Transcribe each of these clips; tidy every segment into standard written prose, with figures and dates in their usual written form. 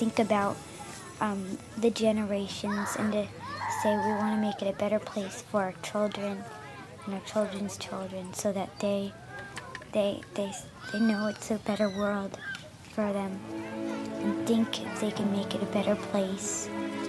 think about the generations and to say we want to make it a better place for our children and our children's children, so that they know it's a better world for them and think if they can make it a better place.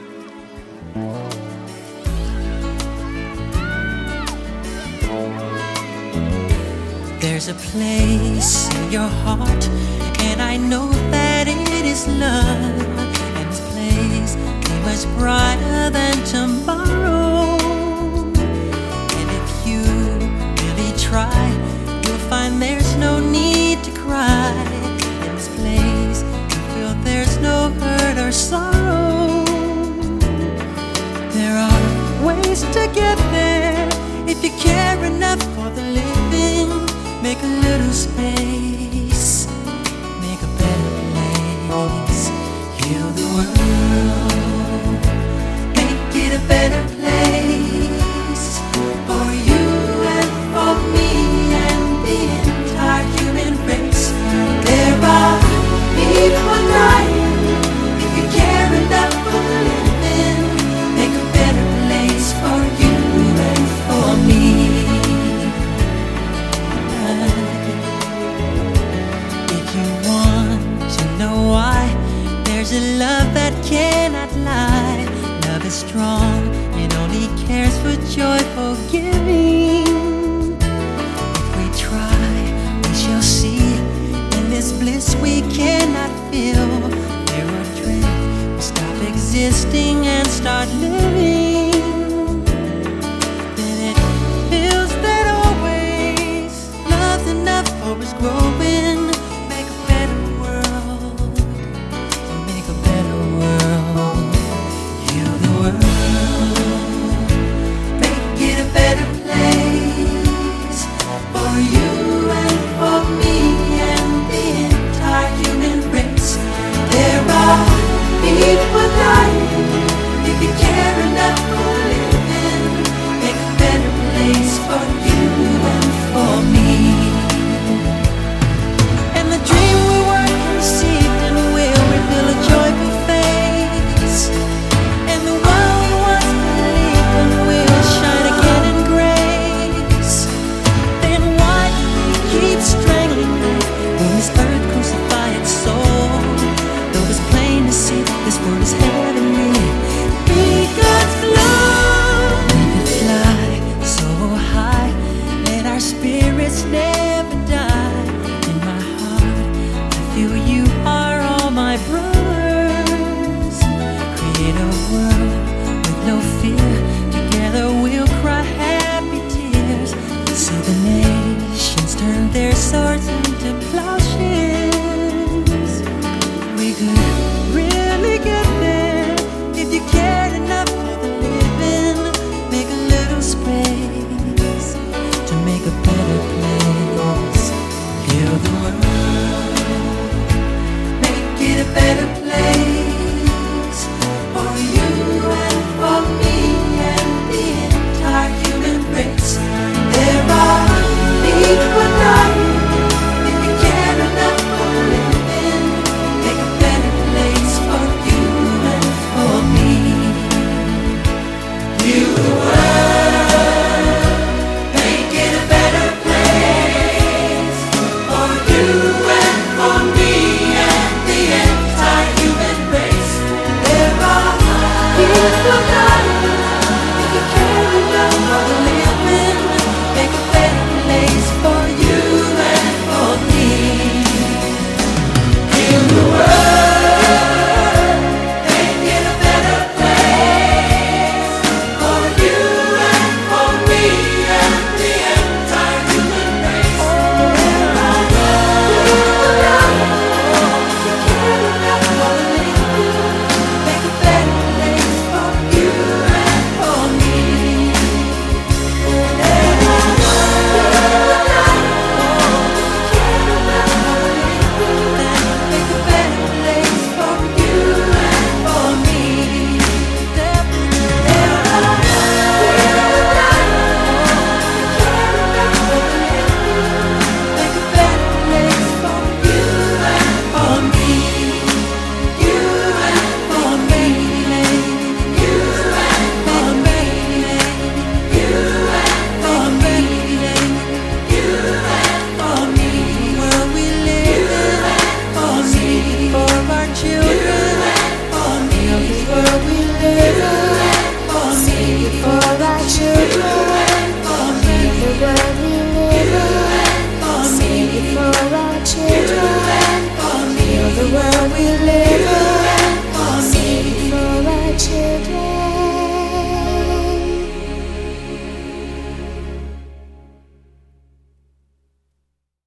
There's a place in your heart, and I know that it is love. And this place is much brighter than tomorrow. And if you really try, you'll find there's no need to cry. In this place, you feel there's no hurt or sorrow. There are ways to get there if you care enough for the living. Make a little space, make a better place. Heal the world, make it a better place for you and for me and the entire human race. There are people dying. If you care enough for the living, make a better place for you and for me. There's a love that cannot lie. Love is strong, it only cares for joyful giving. If we try, we shall see. In this bliss we cannot feel. There or dream, we stop existing and start living. Then it feels that always love's enough for us growing. Their swords into plowshares. We could really get there if you cared enough for the living. Make a little space to make a better place. Heal the world, make it a better place for you and for me and the entire human race. There are people dying. If you care enough for living, make a better place for you and for me. Heal the world, make it a better place for you and for me and the entire human race. There are people